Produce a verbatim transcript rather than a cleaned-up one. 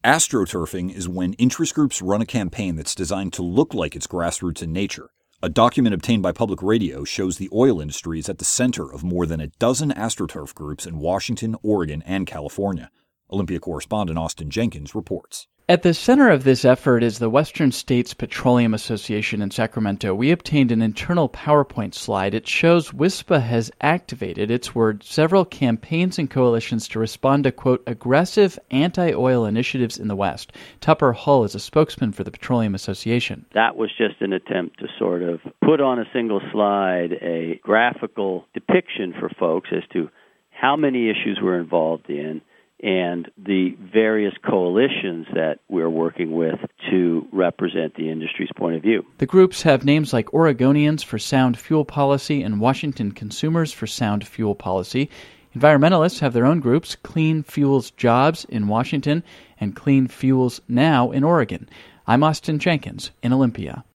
Astroturfing is when interest groups run a campaign that's designed to look like it's grassroots in nature. A document obtained by Public Radio shows the oil industry is at the center of more than a dozen astroturf groups in Washington, Oregon, and California. Olympia correspondent Austin Jenkins reports. At the center of this effort is the Western States Petroleum Association in Sacramento. We obtained an internal PowerPoint slide. It shows WISPA has activated, its word, several campaigns and coalitions to respond to, quote, aggressive anti-oil initiatives in the West. Tupper Hull is a spokesman for the Petroleum Association. That was just an attempt to sort of put on a single slide a graphical depiction for folks as to how many issues we're involved in and the various coalitions that we're working with to represent the industry's point of view. The groups have names like Oregonians for Sound Fuel Policy and Washington Consumers for Sound Fuel Policy. Environmentalists have their own groups, Clean Fuels Jobs in Washington and Clean Fuels Now in Oregon. I'm Austin Jenkins in Olympia.